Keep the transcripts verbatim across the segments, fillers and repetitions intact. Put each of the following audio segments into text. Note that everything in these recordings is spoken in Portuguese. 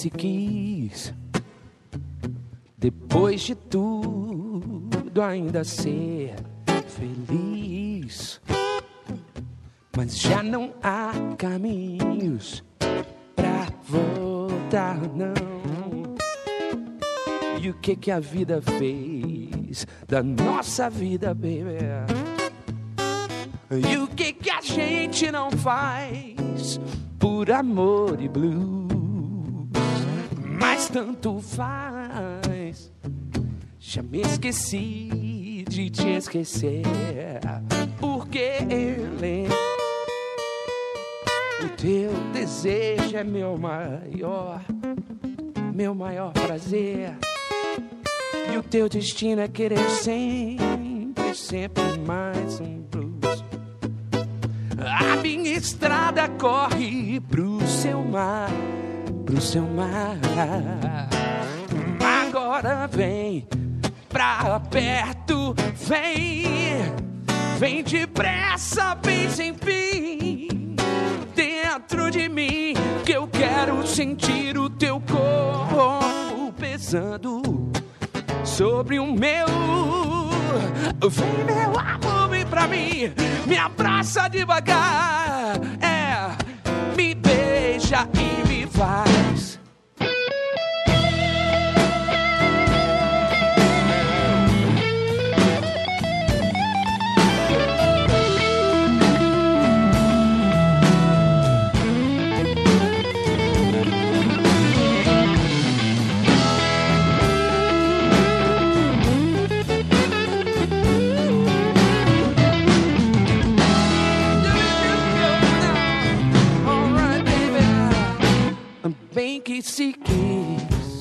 se quis, depois de tudo, ainda ser feliz. Mas já não há caminhos pra voltar, não. E o que que a vida fez da nossa vida, baby? E o que que a gente não faz por amor e blues? Mas tanto faz. Já me esqueci de te esquecer, porque ele, o teu desejo é meu maior, meu maior prazer. E o teu destino é querer sempre, sempre mais um blues. A minha estrada corre pro seu mar, pro seu mar. Agora vem pra perto, vem, vem depressa, vem sem fim, dentro de mim, que eu quero sentir o teu corpo pesando sobre o meu. Vem, meu amor, vem pra mim, me abraça devagar, é, me beija e me faz. Bem que se quis,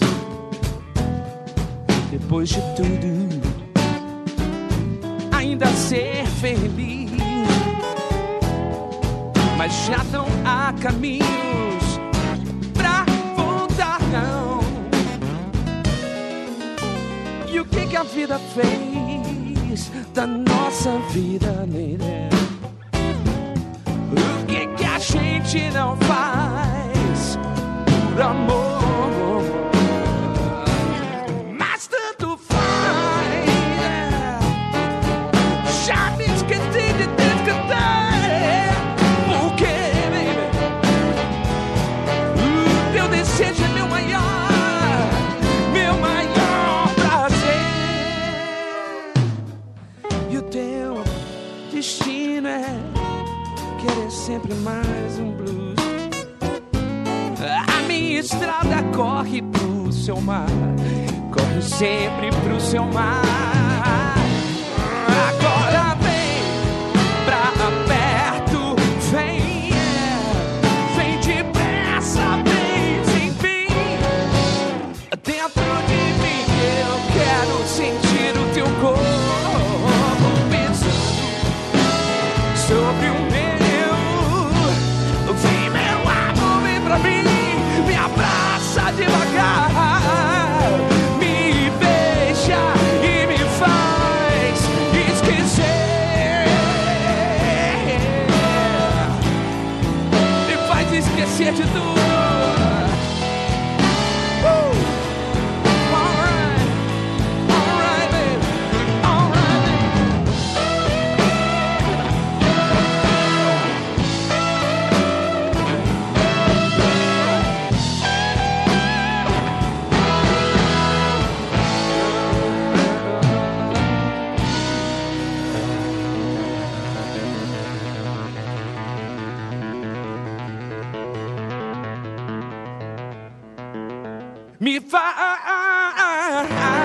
depois de tudo, ainda ser feliz. Mas já não há caminhos pra voltar, não. E o que que a vida fez da nossa vida, né? O que que a gente não faz por amor? Mas tanto faz. Já me esqueci de te esquecer, porque, baby, o teu desejo é meu maior, meu maior prazer. E o teu destino é querer sempre mais um blues. A minha estrada corre pro seu mar, corre sempre pro seu mar. Agora vem pra perto, vem, vem depressa, vem sem fim, dentro de mim eu quero sentir o teu corpo pensando sobre o meu. Vem, meu amor, vem pra mim, me abraça devagar, me beija e me faz esquecer, me faz esquecer de tudo. uh! Alright, alright, baby, alright, me faz